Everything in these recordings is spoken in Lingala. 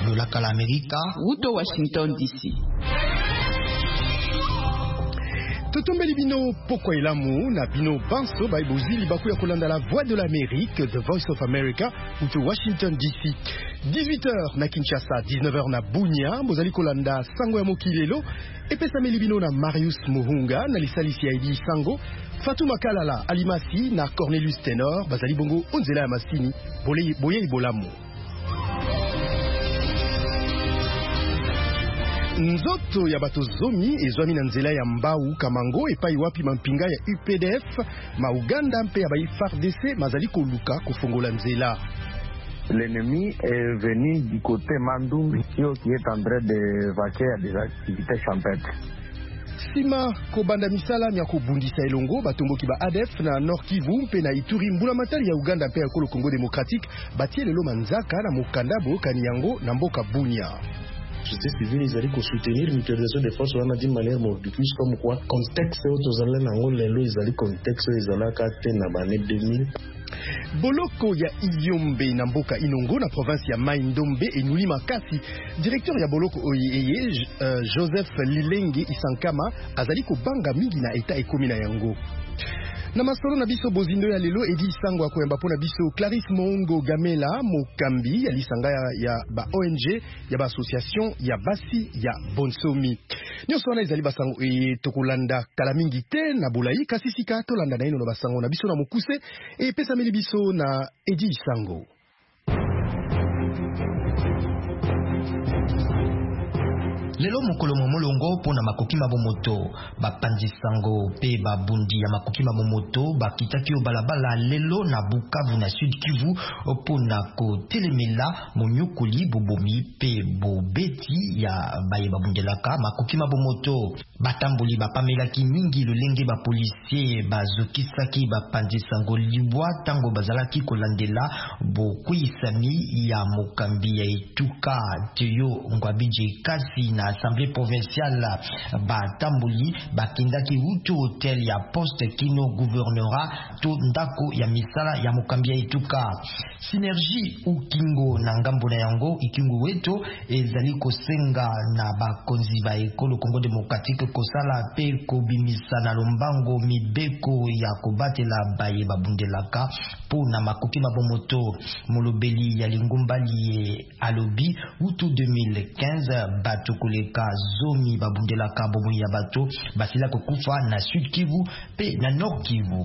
Radio la Kala Amerika, Uto Washington DC. Totombeli bino poko elamu na bino banso baibozili baku ya kolanda la voix de l'Amérique, The Voice of America, Uto Washington DC. 18h na Kinshasa, 19h na Bunia, bozali kolanda sango ya mokilelo, epesa melibino na Marius Muhunga na lisalisi ya Edi Sango, Fatou Makalala Alimasi na Cornelius Tenor, bazali bongo onzela ya masini, boye ibolamu. Nzoto ya bato zomi ezwami na nzela ya mbau kamango epai wapi mampinga ya UPDF ma Uganda mpe ya ba FARDC mazali koluka kufongola nzela. L'ennemi est venu du côté Mandoum, qui est en train de vaquer à des activités champêtres. Sima kobanda misala ya kobundisa elongo batomboki ba ADF na Nord Kivu mpe na Ituri mbula matali ya Uganda mpe ya kolo Congo démocratique batie lelo manzaka na mokandabo kaniyango na mboka Bunia. Société civile ils allaient soutenir l'utilisation des forces d'une manière mordicus comme quoi contexte aux allants nango lelo ils allaient contexte ils allaient kate na bane 2000. Boloko ya Iyombe na mboka Inongo na province ya Mai-Ndombe enuli makasi. Directeur ya Boloko oyeye Joseph Lilenge Isankama azali kobanga mingi na eta ekomi na yango. Na masolo na biso bozindo ya lelo Edi Sango akoyamba pona biso Clarisse Mongo Gamela Mokambi ya lisanga ya ba ONG ya ba association ya basi ya Bonsomi. Nyoso na ezali basango tokolanda kala mingi te na bolayi kasi sika tolanda na ino na basango na biso na mokuse pesa meli biso na Edi Sango. Lelo mokolo molongo pona makoki mabomoto bapanzi sango pe babundi ya makoki mabomoto bakitaki o balabala lelo na Bukavu na Sud Kivu pona ko telemela monyukuli bobomi pe bobeti ya baye babundelaka makoki mabomoto batamboli bapamelaki mingi lolenge ba policier bazokisaki bapanzi sango libwa tango bazalaki kolandela bokuisami ya mokambi ya etuka teyo ngwabije kasi na Assemblée provinciale batamboli bakindaki utu hotel ya poste kino gouvernera to ndako ya misala ya mokambi ya etuka synergie ukingo na ngambo na yango ikingo weto ezali kosenga na bakonzi ba ekolo Congo démocratique kosala pe kobimisa na lombango mibeko ya kobatela baye babundelaka po na makoki mabomoto molobeli ya lingumbali alobi utu 2015 bato koleka zomi babundelaka bomo ya bato basila kokufa na Sud Kivu pe na Nord Kivu.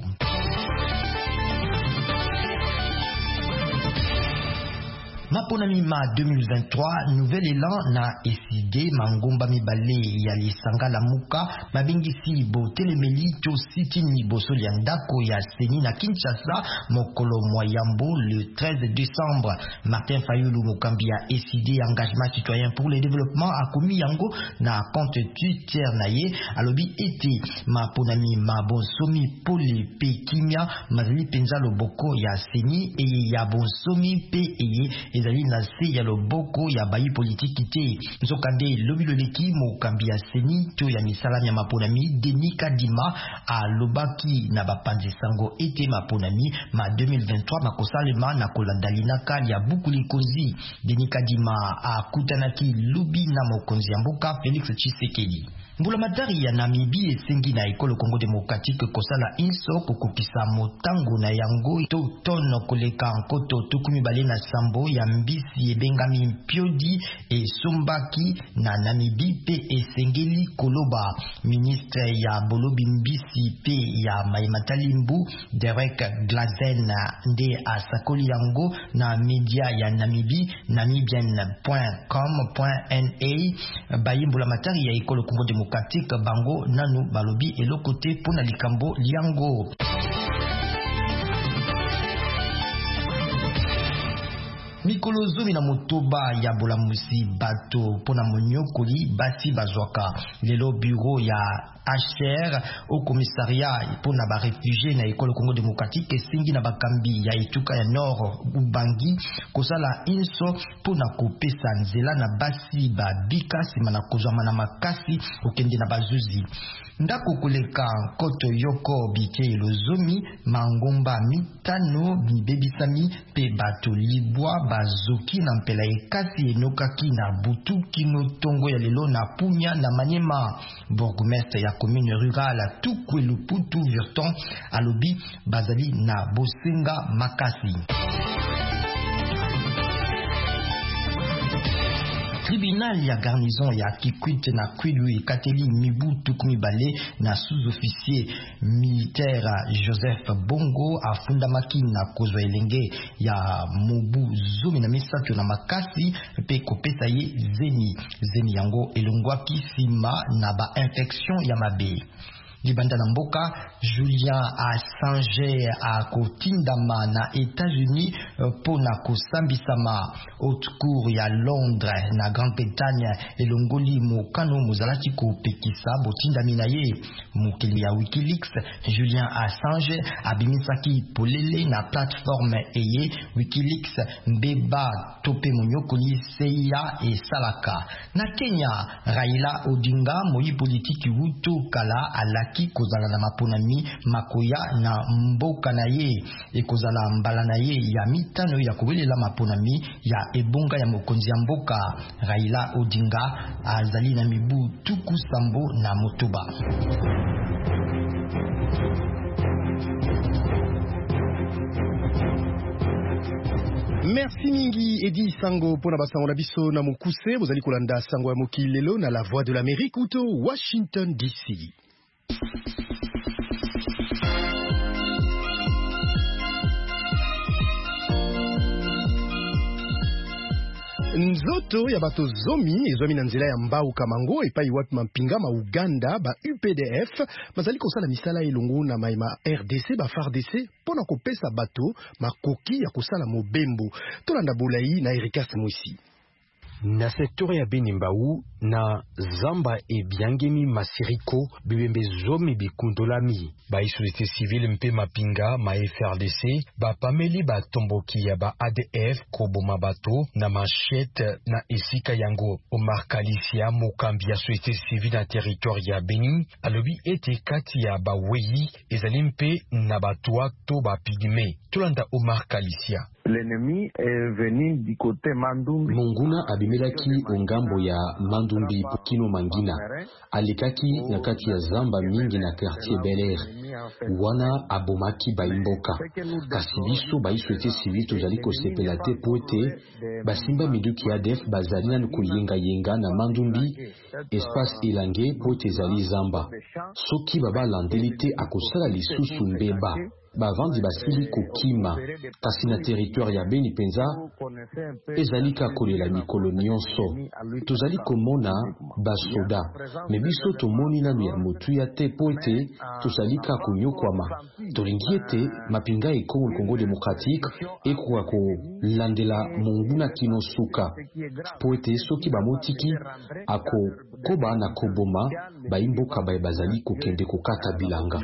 Mapona mima 2023 nouvel élan na eside mangomba mibale ya lisanga la muka mabingisi bo telemeli to siti ni boso ya ndako ya seni na Kinshasa mokolo moyambo le 13 décembre. Martin Fayulu mokambi ya eside engagement citoyen pour le développement a komi yango na compte Twitter na ye alobi ete mapona mima bonsomi pole pe kimia mazali penza loboko ya seni eye ya bonsomi pe eye ezali na se ya loboko ya bayi politiki te nzokande lobi loleki mokambi ya seni to ya misala ya maponami Denis Kadima a lobaki na bapanzi sango ete maponami ma 2023 makosalema na kolandalina kali ya bukuli konzi. Denis Kadima a kutanaki lobi na mokonzi ya mboka Félix Tshisekedi. Mbula matari ya Namibie esengi na ekolo Congo démocratique kosala inso kokokisa motango na yango to tono koleka nkoto tukumi bale na sambo ya mbisi ebengami mpiodi esombaki na Namibie pe esengeli koloba. Ministre ya bolobi mbisi pe ya maimatali mbu Derek Glazen nde asakoli yango na media ya Namibie namibian.com.na bayimbula matari ya ekolo Congo démocratique bango nanu balobi elokote pona likambo liango. Mikolo zomi na motoba ya bolamusi bato pona monyokoli basi bazwaka lelo bureau ya HR au commissariat pona ba réfugié na ekolo Congo démocratique singi na bakambi ya etuka ya Nord Ubangi kosala inso pona kopesa nzela na basi ba bika sima na kozwama na makasi okende na bazuzi. Ndako koleka koto yoko bike lozomi mangomba mitano bibebisami pe bato libwa bazoki na mpela ekasi enokaki na butu kino tongo ya lelo na Punya na Maniema. Bourgmestre ya commune rurale Tukwe Luputu Virton alobi bazali na bosenga makasi. Tribunal ya garnison ya Kikwit na Kwilu ekateli mibu tukumi bale na sous-officier militaire Joseph Bongo afundamaki na kozwa elenge ya mobu 13 na makasi pe kopesa ye zeni yango elongwaki sima na ba infection ya mabe. Libanda na mboka, Julian Assange akotindama na États-Unis pona kosambisama. Haute Cour ya Londres na Grande-Bretagne elongoli mokano mozalaki kopekisa botindami na ye. Mokili ya Wikileaks, Julian Assange abimisaki polele na plateforme eye Wikileaks mbeba tope monyokoli seya e salaka. Na Kenya, Raila Odinga moi politiki wuto kala alaki kozala na maponami makoya na mboka na ye ekozala mbala na ye ya mitano ya kowelela maponami ya ebonga ya mokonzi ya mboka. Raila Odinga azali na mibu tuku sambo na motoba. Merci mingi Edi Sango pona basango na biso na mokuse bozali kolanda sango ya mokili lelo na la voix de l'Amérique uto Washington DC. Nzoto ya bato zomi ezomi na nzela ya mbau kamango epai wapi mampinga ma Uganda ba UPDF bazali kosala misala elongo na maima RDC ba FARDC pona kopesa bato makoki ya kosala mobembo. Tolanda bolai na Erika Simosi. Na sektori ya Beni Mbau na Zamba e Biangemi Masiriko bibembe zomi bikundolami ba société civile mpe mapinga ma FRDC ba pameli ba tomboki ya ba ADF koboma bato na machette na esika yango. Omar Kalisia mokambi ya société civile na territoire ya Beni alobi ete kati ya ba weyi ezali mpe na batwa to ba pigme. Tolanda Omar Kalisia. L'ennemi est venu du côté Mandumbi. Monguna abimelaki ongambo ya Mandumbi kino Mangina. Alikaki na kati ya zamba mingi na quartier Bel Air. Wana abomaki baimboka. Kasi biso société civile tozali kosepela te po ete basimba miduki ya ADF bazali na koyenga na Mandumbi espace elange po ete ezali zamba. Soki babalandeli te akosala lisusu mbeba. Bavandi basili kokima kasi na territoire ya Beni penza ezali kakolela mikolo nyonso tozali komona basoda me biso tomoni nanu ya motu ya te po ete tozali kakonyokwama tolingi ete mapinga ekongoli Congo démocratique ekoka kolandela monguna kino suka po ete soki bamotiki akokoba na koboma baimboka bazali kokende kokata bilanga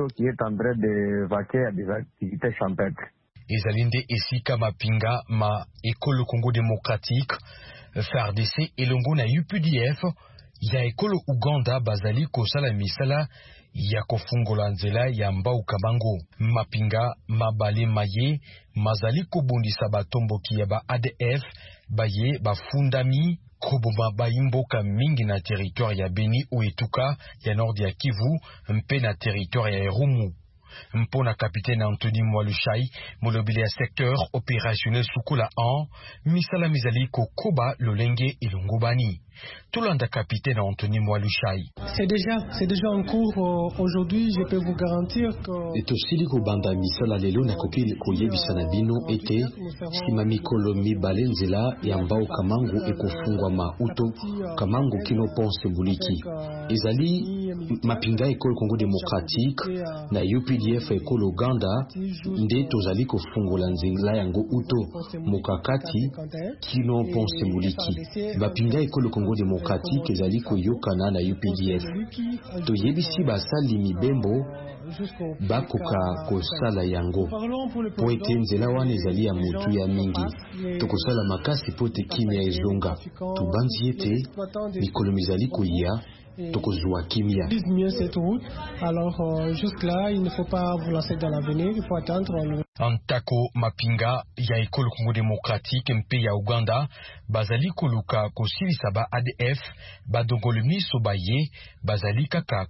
des activités champêtres. Ezalinde esika mapinga ma ekolo Congo démocratique FARDC elongo na UPDF ya ekolo Uganda bazali kosala misala ya kofungola nzela ya mbau kabango. Mapinga mabale maye mazali kobondisa batomboki ya ba ADF baye bafundami koboma baimboka mingi na territoire ya Beni ou Etuka ya nord ya Kivu mpe na territoire ya Irumu. Mpona capitaine Anthony Mwalushai, molobile ya secteur opérationnel Sukula an, misala mizali kokoba lolenge ilungubani. Tolanda capitaine Anthony Mwalushai. C'est déjà en cours aujourd'hui, je peux vous garantir que etosili kobanda misala lelo na kokili koyebisa na bino ete sima mikolo mibale nzela ya mbao kamangu ekofungwa mauto kamangu kino ponse buliki ezali mapinga ekolo Congo démocratique na UPDF ekolo Uganda nde tozali kofungola nzela yango uto mokakati kino ponse buliki mapinga ekolo Congo démocratique ezali koyokana na UPDF toyebisi basali mibembo bakoka kosala yango po ete nzela wana ezali ya motu ya mingi tokosala makasi po ete kimia ezonga tobandi ete mikolo mizali koya tokozwa kimia. Alors jusque là il ne faut pas vous lancer dans l'avenir, il faut attendre Antako mapinga ya ekolo Congo Démocratique mpe ya Uganda bazali koluka kosilisa ba ADF badongolo miso baye bazali kaka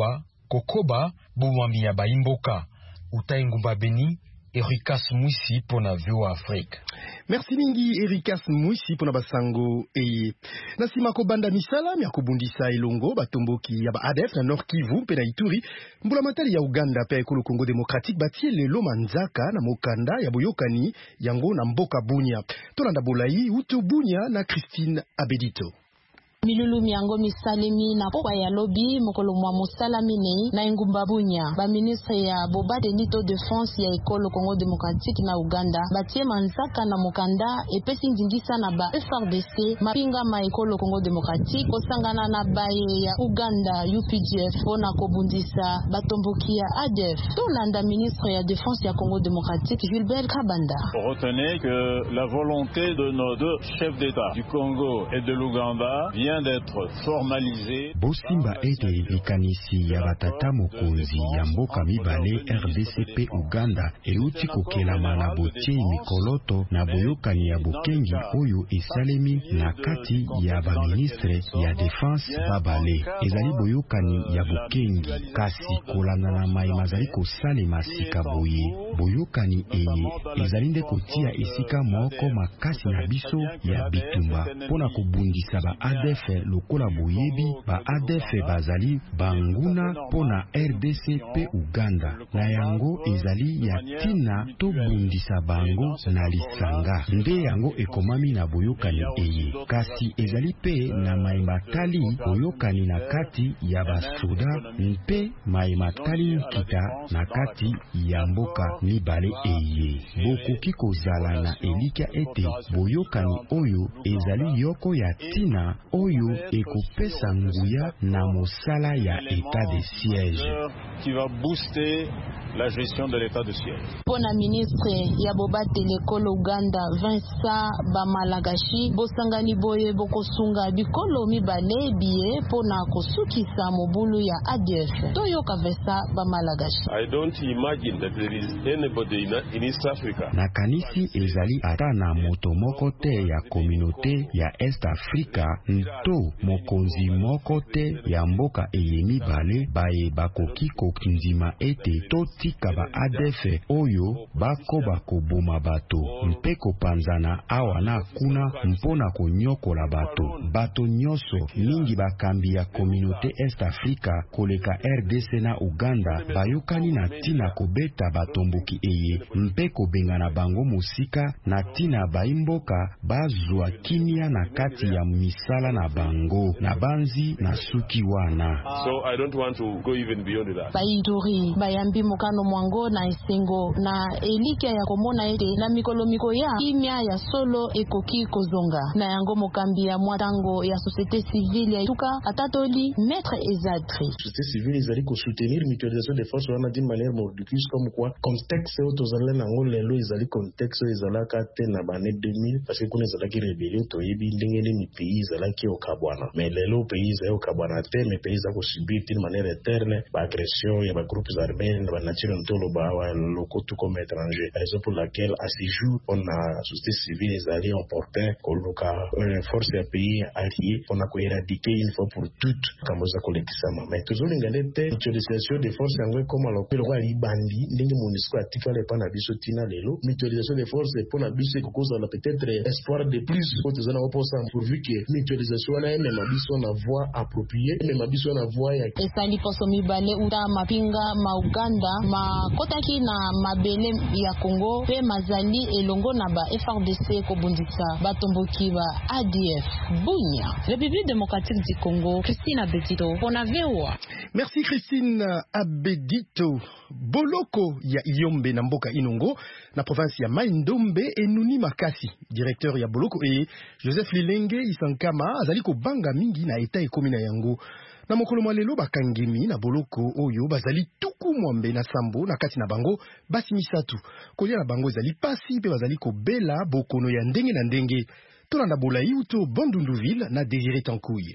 kokoba bumwami ya baimboka. Utai Ngumba Beni, Ericas Mwisi pona VOA Afrique. Merci mingi Ericas Mwisi pona basango eye. Nasima ko banda misala mya kobundisa elongo batomboki ya ba ADF na Nord Kivu mpe na Ituri. Mbula matali ya Uganda pe ekolo Congo Démocratique batie lelo manzaka na mokanda ya boyokani yango na mboka Bunia. Tolanda bolai uto Bunia na Christine Abedito. Milulu miango misalemi na kwa ya lobby mokolo mwa musalamine na Ngumba Bunya ba ministre ya boba de lito défense ya ekolo Congo Démocratique na Uganda batie manzaka na mokanda epesi ndingisa na ba FRDC mapinga ma ekolo Congo Démocratique kosangana na baye ya Uganda UPDF pona kobundisa batomboki ya ADF. Tolanda ministre ya défense ya Congo Démocratique Gilbert Kabanda. Retenez que la volonté de nos deux chefs d'État du Congo et de l'Ouganda vient d'être formalisé. Bosimba ete likanisi ya batata mokonzi ya mboka mibale RDCP Uganda euti kokelama na botie mikoloto na boyokani ya bokengi oyo esalemi na kati ya baministre ya défense babale. Ezali boyokani ya bokengi kasi kolanda na mai mazali kosalema sika boye. Boyokani eye ezali nde kotia esika moko makasi na biso ya bitumba pona kobundisa ba ADF lokola boyebi ba ADF bazali banguna pona RDC pe Uganda na yango ezali ya tina to bundisa bango na lisanga nde yango ekomami na boyokani eye kasi ezali pe na maimatali boyokani na kati ya basoda mpe maimatali kita na kati ya mboka mibale eye bokoki kozala na elikia ete boyokani oyo ezali yoko ya tina oyo ekopesa nguya na mosala ya état de siège qui va booster la gestion de l'état de siège. Pona ministre ya bobate lekolo Uganda Vincent Bamalagashi bosangani boye bokosunga bikolo mibale biye pona kosukisa mobulu ya ADF. Toyoka Vincent Bamalagashi. I don't imagine that there is anybody in East Africa. Na kanisi ezali ata na moto moko te ya communauté ya Est Africa nto mokonzi moko te ya mboka eyemi bale baye bakoki kokindima ete totika ba ADF oyo bakoba koboma bato mpe kopanzana awa na kuna mpona konyokola bato nyonso mingi bakambi ya communauté Est Africa koleka RDC na Uganda bayokani na tina kobeta batomboki eye mpe kobengana bango mosika na tina baimboka bazwa kimia na kati ya misala na bango na banzi na suki wana. So I don't want to go even beyond that. Baituri bayambi mokano mwango na esengo na elike ya komona ete na mikolomiko ya kimia ya solo ekoki kozonga na yango mokambi ya mwatango ya société civile ya tuka atatoli maître Ezatri. Société civile ezali ko soutenir mutualisation des forces wana d'une manière mordicus comme quoi contexte auto zalala nango lelo ezali contexte ezalaka te na bane 2000 parce que kuna ezalaki rebellion toyebi ndenge ni pays ezalaki okabwana mais lelo pays ezali okabwana te mais pays za ko subir d'une manière interne ba agression ya ba groupes armés na ba nature ntolo ba wa loko tout comme étranger raison pour laquelle à ce jour on a société civile ezali opportun koluka force ya pays allié on a ko éradiquer une fois pour toutes kamoza kolekisama mais toujours l'ingandete mutualisation des forces yango comme alors que le roi libandi ndenge MONUSCO atika le pana biso tina lelo mutualisation des forces pour na biso ko cause la peut-être espoir de plus autres zona oposa pourvu que mutualisation wana ene mabiso na voie appropriée ene mabiso na voie ya esali poso mibale uta mapinga ma Uganda ma kotaki na mabele ya Congo pe mazali elongo na ba FRDC kobundisa batomboki ba ADF. Bunya, République démocratique du Congo, Christine Abedito pour la VOA. Merci Christine Abedito. Boloko ya Iyombe na mboka Inongo na province ya Mai-Ndombe enuni makasi. Directeur ya Boloko Joseph Lilenge Isankama azali ko banga mingi na eta ekomi na yango. Na mokolo malelo bakangemi na Boloko oyo bazali tuku mwambe na sambo na kati na bango basi misatu. Kolia na bango ezali pasi pe bazali ko bela bokono ya ndenge na ndenge. Tolanda bolai uto Bandunduville na Désiré Tankouille.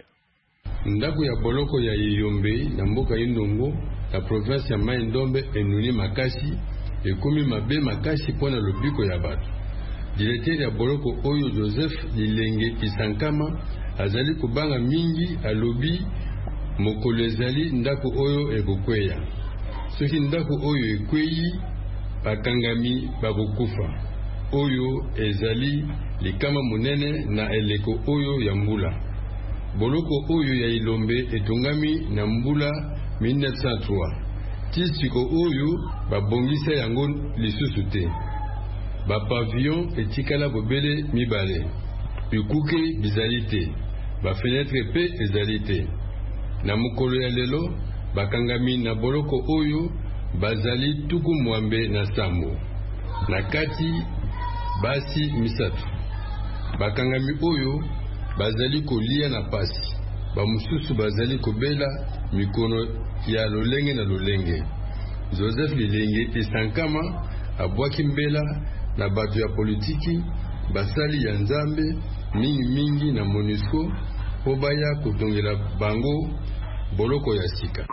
Ndako ya Boloko ya Iyombe na mboka Inongo na province ya Mai-Ndombe enuni makasi ekomi mabe makasi mpona lobiko ya bato. Directeur ya boloko oyo Joseph Lilenge Isankama azali kobanga mingi alobi mokolo ezali ndako oyo ekokweya. Soki ndako oyo ekweyi bakangami bakokufa. Oyo ezali likama monene na eleko oyo ya mbula. Boloko oyo ya Ilombe etongami na mbula 1903. Tisiko oyo babongisa yango lisusu te. Bapavillon etikala bobele mibale. Bikuke bizali te. Bafenetre pe ezali te. Na mokolo ya lelo bakangami na boloko oyo bazali tuku mwambe na sambo. Na kati basi misatu. Bakangami oyo bazali kolia na pasi. Bamususu bazali kobela mikono ya lolenge na lolenge. Joseph Lilenge Isankama abwaki mbela na bato ya politiki basali ya Nzambe mingi na MONUSCO po baya kotongela bango boloko ya sika.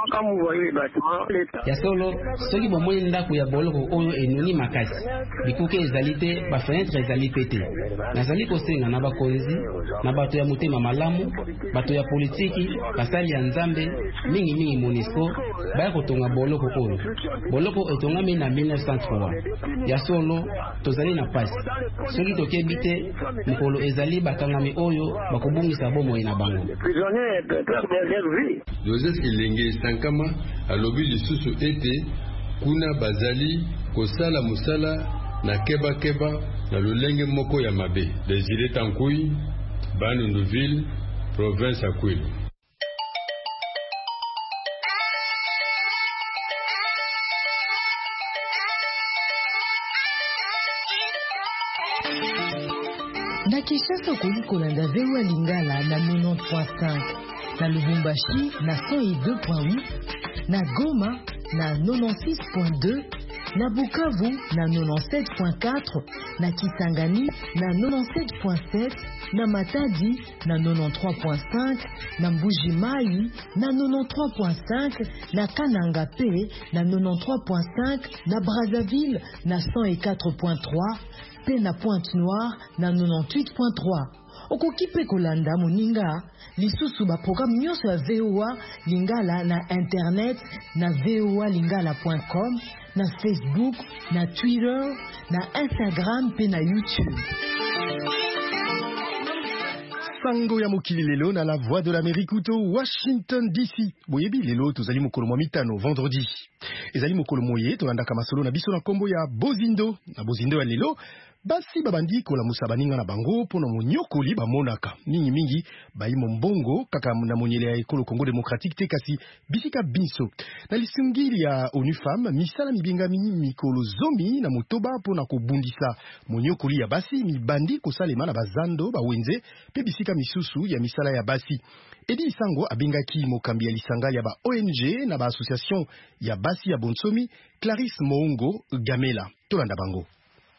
Ya solo soki bomoni ndako ya boloko oyo enoni makasi bikuke ezali te bafenetre ezali pe te. Nazali kosenga na bakonzi na bato ya motema malamu bato ya politiki basali ya Nzambe mingi MONUSCO baya kotonga boloko oyo. Boloko etongami na 1903. Ya solo tozali na pasi soki tokebi te mokolo ezali bakangami oyo bakobungisa bomoi na bango. Joseph Lilenge Isankama alobi lisusu ete kuna bazali kosala musala na keba na lolenge moko ya mabe. Desire Tankui, Bandundu-Ville, province ya Kwilu. Na Kinshasa kolanda VOA Lingala na 90.5, na Lubumbashi na 102.8, na Goma na 96.2, na Bukavu na 97.4, na Kisangani na 97.7, na Matadi na 93.5, na Mbuji-Mayi na 93.5, na Kananga P na 93.5, na Brazzaville na 104.3, pe na Pointe-Noire na 98.3. Okokipe kolanda moninga lisusu ba programme nyonso ya VOA Lingala na internet na voalingala.com, na Facebook, na Twitter, na Instagram pe na YouTube. Sango ya mokili lelo na la voix de l'Amérique uto Washington DC. Boyebi lelo tozali mokolo mwa mitano vendredi. Ezali mokolo moye tolandaka masolo na biso na kombo ya Bozindo. Na Bozindo ya lelo basi babandi kolamusa baninga na bango mpona monyokoli bamonaka mingi bayimo mbongo kaka na monyele ya ekolo Congo démocratique te kasi bisika biso na lisungili ya ONU Femmes misala mibinga mikolo zomi na motoba mpona kobundisa monyokoli ya basi mibandi kosalema na bazando bawenze pe bisika misusu ya misala ya basi. Edi Isango abengaki mokambi ya lisanga ya ba ONG na ba association ya basi ya Bonsomi Clarisse Moongo Gamela tolanda bango.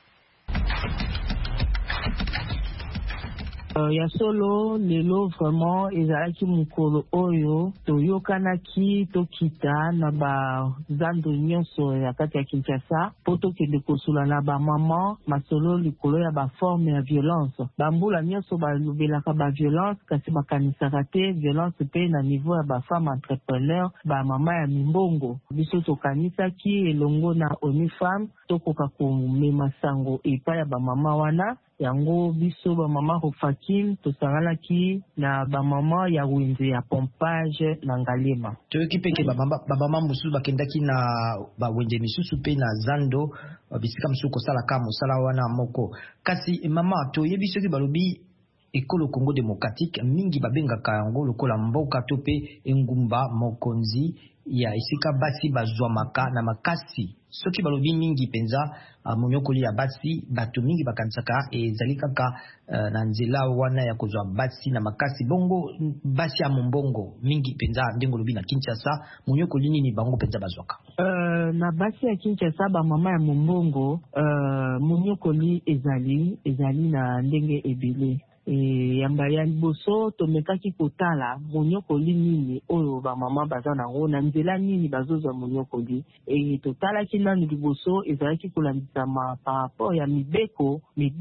Ya solo lelo vraiment ezalaki mukolo oyo toyokanaki tokita na bazando nyonso ya kati ya Kinshasa po tokende kosula na bamama masolo likolo ya baforme ya violence. Bambula nyonso balobelaka baviolence kasi bakanisaka te violence pe na niveau ya bafemme entrepreneur bamama ya mimbongo. Biso tokanisaki elongo na ONU Femmes tokoka komema sango epai ya bamama wana. Yango biso ba mama Rofakim tosangalaki na ba mama ya wenze ya pompage na Ngalema. Toyoki peke ba mama mususu bakendaki na ba wenze misusu pe na zando bisika mususu kosala ka mosala wana moko. Kasi mama toyebi soki balobi ekolo Congo démocratique mingi babengaka yango lokola mboka to pe engumba mokonzi ya isika basi bazwamaka na makasi. Soki balobi mingi penza monyokoli ya basi bato mingi bakanisaka ezali kaka na nzela wana ya kozwa basi na makasi bongo basi ya mbongo mingi penza ndengo lobi na Kinshasa monyokoli nini bango penza bazwaka na basi ya Kinshasa ba mama ya mbongo monyokoli ezali na ndenge ebele. yamba ya liboso tomekaki kotala monyokoli nini oyo bamama baza nango na nzela nini bazozwa monyokoli totalaki nanu liboso ezalaki kolandisama par rapport ya mibeko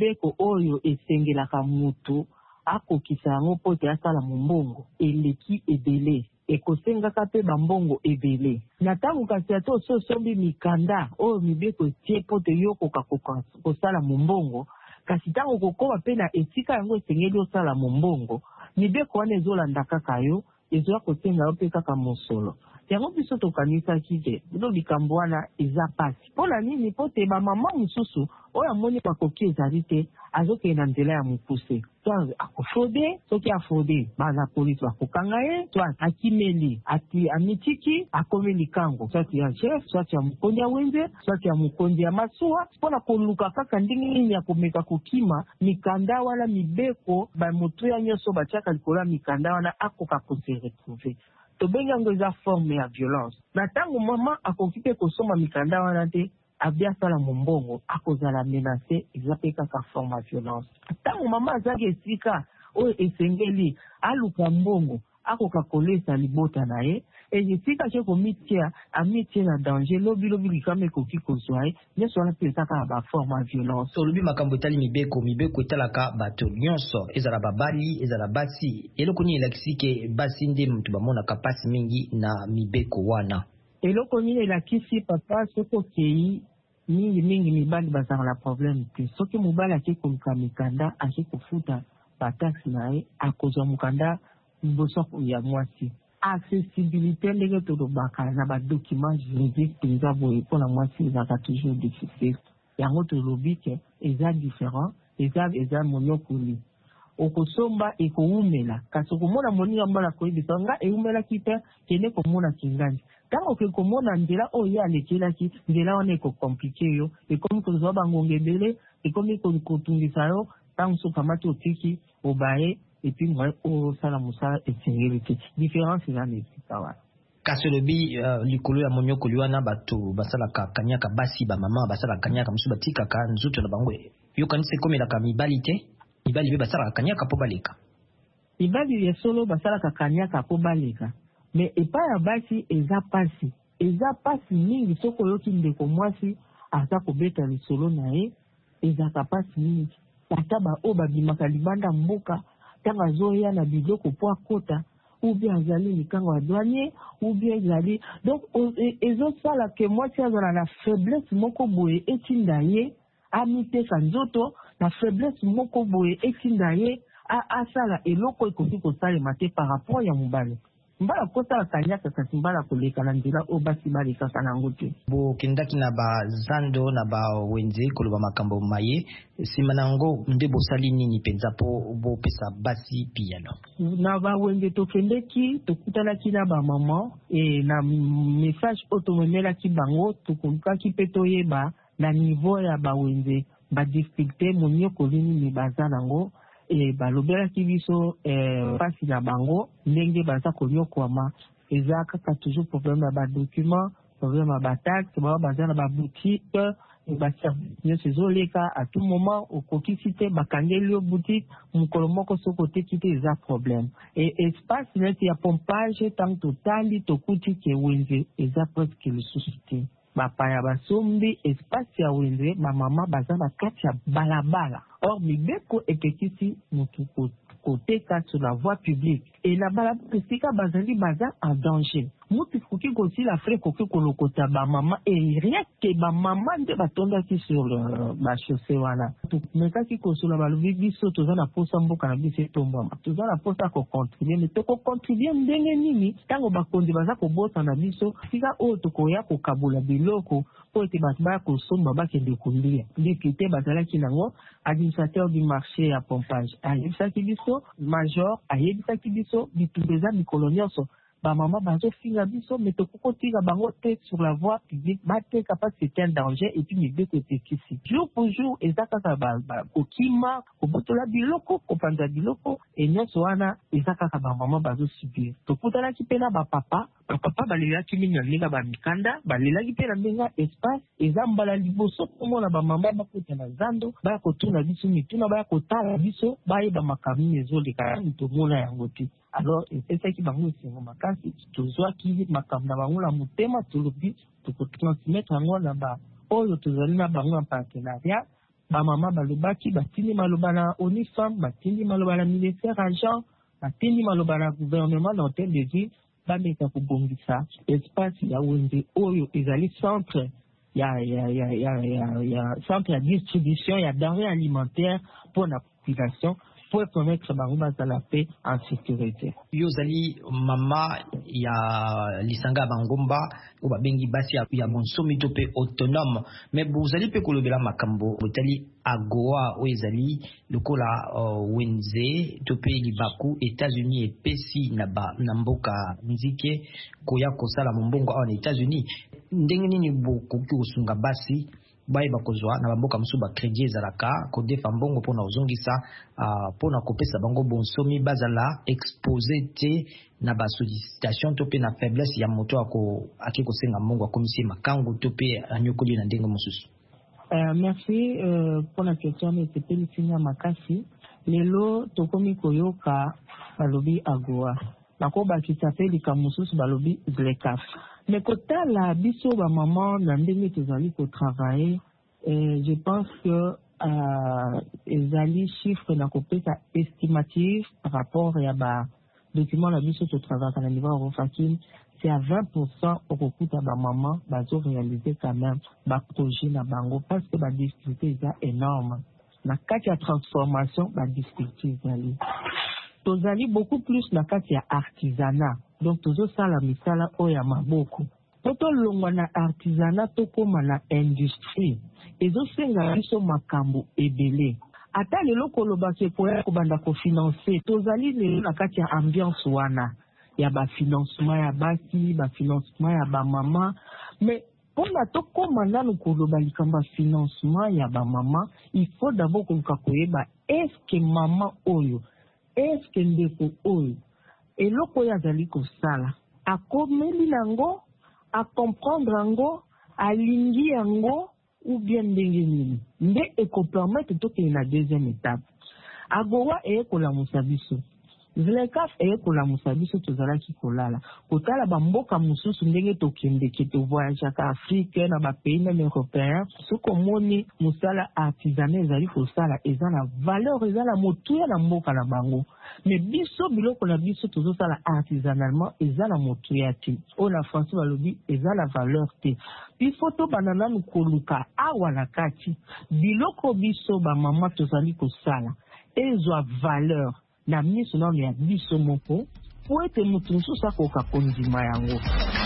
oyo esengelaka mutu akokisa yango mpo ete asala mombongo eleki ebele ekosengaka mpe bambongo ebele na ntango kasi ate osombi mikanda oyo mibeko etie mpo te yo okoka kosala mombongo kasi ntango kokoma mpe na esika yango esengeli osala mombongo mibeko wana ezolanda kaka yo ezoya kosenga yo mpe kaka mosolo yango biso tokanisaki te bino likambo wana eza pasi mpona nini mpo te bamama mosusu oyo amoni bakoki ezali te azokende na nzela ya mopuse to akofraude soki afraude baza polisi bakokanga ye to akimeli amitiki akomi likango swati ya chef swati ya mokonzi ya wenze swati ya mokonzi ya masuwa mpona koluka kaka ndenge nini ya komeka kokima mikanda wana mibeko bamotuya nyonso batiaka likolo ya mikanda wana akoka kose retrouve tobengi yango eza forme ya violence na ntango mama akoki mpe kosomba mikanda wana te abia asala mombongo akozala menace eza mpe kaka forme ya violence ntango mama azaki esika oyo esengeli aluka mbongo akoka kolesa libota na ye esika ke amitie na danger lobi likama ekoki kozwa ye nyonso wana mpe ezaka na baforme ya violence tolobi makambo etali mibeko etalaka bato nyonso ezala babali ezala basi eloko nini elakisi ke basi nde moto bamonaka pasi mingi na mibeko wana eloko nini elakisi papa soki okei mingi mibali bazala na problème te soki mobali ake koluka mikanda ake kofuta bataxe na ye akozwa mokanda liboso ya mwasi accessibilité ndenge tolobaka na badocument juridique mpenza boye mpona mwasi ezalaka toujours difficile yango tolobi ke eza différent eza monyokoli okosomba ekoumela kasi okomona moninga mbala koyebisa nga eumelaki te kende komona kingani ntango oke komona nzela oyo ye alekelaki nzela wana ekokomplike yo ekomi kozwa bangonga ebele ekomi kotungisa yo ntango sokamati otiki obaye epuis moi osala mosala esengeli te différence eza na esika wana kasi olobi likolo ya monyokoli wana bato basalaka kanyaka basi bamama basalaka kanyaka mosusu batikaka nzoto na bango yokanisi ekomelaka mibali te mibali mpe basalaka kanyaka mpo baleka mibali ya solo basalaka kanyaka mpo baleka me epai ya basi eza pasi mingi soki oyoki ndeko mwasi aza kobeta lisolo na ye ezaka pasi mingi ata baoyo babimaka libanda mboka ntango azoya na biloko mpo akota ou bien azali likango ya douanier ou bien ezali donc ezosala ke mwasi azala na faiblesse moko boye etinda ye amiteka nzoto na faiblesse moko boye etinda ye asala eloko ekoki kosalema te par rapport ya mobali mbala kosala kanyaka kasi mbala koleka na nzela oyo basi balekaka nango te bokendaki na bazando na bawenze koloba makambo maye nsima na yango nde bosali nini mpenza mpo bopesa basi piyano na bawenze tokendeki tokutanaki na bamama na message oyo tomemelaki bango tokolukaki mpe toyeba na niveau ya bawenze badifficulté monyokoli nini baza nango balobelaki biso pasi na bango ndenge baza konyokwama eza kaka toujours problème ya badocument problème ya bataxe bao baza na baboutique baservice nyonso ezoleka à tout moment okokisi te bakangeli yo boutique mokolo moko soki oteki te eza problème espace neti ya pompage ntango totali tokuti ke wenze eza presque lisusu te bapaya basombi espace ya wenze bamama baza na kati ya balabala or mibeko epekisi motu koteka sur la voie publique et na balabala esika bazali baza en danger motu koki kosila frais koki kolokota bamama et rien ke bamama nde batondaki sur bachaussée wana tomekaki kosola balobi biso toza na posa mboka na biso etombwama toza na posa kocontribue me tokocontribue ndenge nini ntango bakonzi baza kobosana biso sika oyo tokoya kokabola biloko po ete bato baya kosomba bakende kolia député bazalaki nango administrateur du marché ya pompage ayebisaki biso major ayebisaki biso bitumba eza mikolo nyonso bamama bazofinga biso me tokokotika bango te sur la voie publique bateka parce que c'est un danger et puis mibeko etekisi jour pour jour eza kaka kokima kobotola biloko kopanza biloko e nyonso wana eza kaka bamama bazosubir tokutanaki mpe na bapapa papa balelaki mingi na ndenge bamikanda balelaki mpe na ndenge espace eza mbala liboso komona bamama bakota na zando baya kotuna biso mituna baya kotala biso bayeba makambo ezoleka tomona yango te. Alors epesaki bango esengo makasi tozwaki makambo na bango na motema tolobi tokotransmettre yango na oyo tozali na bango en partenariat. Bamama balobaki batindi maloba na ONU-FEM, batindi maloba na ministère agent, batindi maloba na gouvernement na hôtel de ville bameka kobongisa espace ya wenze oyo ezali centre ya centre ya distribution ya denrées alimentaires pour la population pour permettre bango bazala paix en sécurité. Yozali mama ya lisanga bangomba o babengi basi ya bonsomi to pe autonome mais bozali pe kolobela makambo botali agoa o ezali lokola wenze to pe libaku États-Unis et pesi na mboka nzike koya kosala mbongo awa na États-Unis ndenge nini bokoki kosunga basi baye bakozwa na bamboka musu ba crédit ezalaka kodefa mbongo pona ozongisa pona kopesa bango bonsomi bazala exposé te na ba sollicitation to pe na faiblesse ya moto aki kosenga mbongo akomisi makango to pe anyokoli na ndenge mosusu. Merci pour la question mais c'est le signe makasi lelo tokomi koyoka balobi agoa nakoba kisapeli kamususu balobi zlekaf. Mais côté la biso ba maman na ndenge tozali ko travailler je pense que ezali chiffre na kopesa estimatif par rapport ya ba document la biso to travailler na niveau Eurofakim c'est à 20% au kokuta ba maman bazo réaliser quand même ba projet na bango parce que ba difficulté est énorme na kati ya transformation ba difficulté ezali tozali beaucoup plus na kati ya artisanat. Donc toujours ça la misala oya maboko. Poto longwa na artisanat to koma na industrie. Ezo senga biso makambo ebele. Ata lelo koloba ke koya ko banda ko financer. Tozali lelo na kati ya ambiance wana. Ya ba financement ya basi, ba financement ya ba mama. Mais pona to koma nanu koloba likamba financement ya ba mama, il faut d'abord ko koyeba est-ce que mama oyo, est-ce que ndeko oyo eloko ya zali kosala akomeli nango a comprendre yango alingi yango ou bien ndenge nini nde ekopermettre tokende na deuxième étape agowa ekolamusa biso zlekaf ekolamusa biso tozalaki kolala kotala bamboka mosusu ndenge tokende ke tovoyageaka Afrique na bapays même européen soko moni mosala artisanat ezali kosala eza na valeur eza na motuya na mboka na bango mais biso biloko na biso tozosala artisanalement eza na motuya te oyo na français balobi eza na valeur te bifo tobanda nanu koluka awa na kati biloko biso bamama tozali kosala ezwa valeur na miso nanu ya biso moko po ete moto mosusu akoka kondima yango.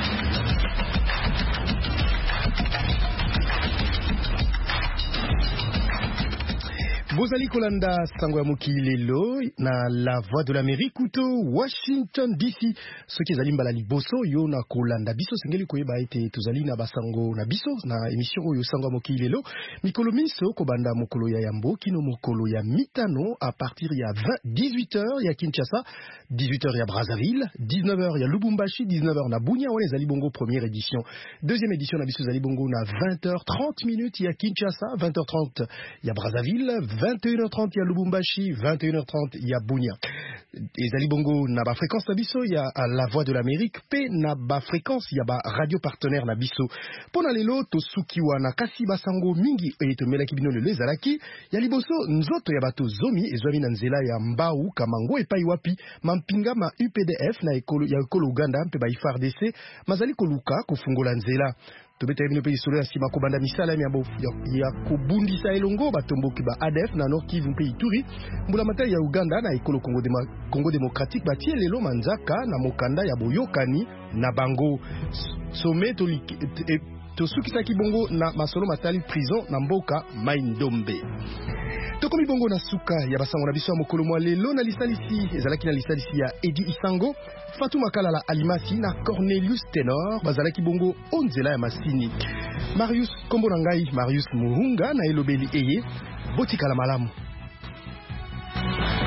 Bozali kolanda sango ya mokili lelo na la voix de l'Amérique kuto Washington DC soki ezali mbala liboso yo na kolanda biso sengeli koyeba ete tozali na basango na biso na émission oyo sango ya mokili lelo mikolo miso kobanda mokolo ya yambo kino mokolo ya mitano à partir ya 18h ya Kinshasa 18h ya Brazzaville 19h ya Lubumbashi 19h na Bunia wana ezali bongo première édition deuxième édition na biso ezali bongo na 20h30 minutes ya Kinshasa 20h30 ya Brazzaville 21h30 ya Lubumbashi, 21h30 ya Bunia. Ezali bongo na ba fréquence na biso ya la voix de l'Amérique pe na ba fréquence ya ba radio partenaire na biso. Pona lelo to sukiwa na kasi basango mingi eto melaki bino lelo ezalaki ya liboso nzoto ya bato zomi ezwami na nzela ya Mbau Kamango epai wapi mampinga ma UPDF na ekolo ya ekolo Uganda mpe ba FARDC mazali koluka kofungola nzela. Tobeta bino pe isolo ya sima kobanda misala ya kobundisa elongo batomboki ba ADF na Nord Kivu mpe Ituri mbula matari ya Uganda na ekolo Congo démocratique batie lelo manzaka na mokanda ya boyokani na bango sommet tosukisaki bongo na masolo matali prison na mboka Mai-Ndombe. Tokomi bongo na suka ya basango na biso ya mokolo mwa lelo na lisalisi ezalaki na lisalisi ya Edi Isango Fatou Makalala Alimasi na Cornelius Tenor bazalaki bongo onzela ya masini Marius kombo na ngai Marius Muhunga na elobeli eye botikala malamu.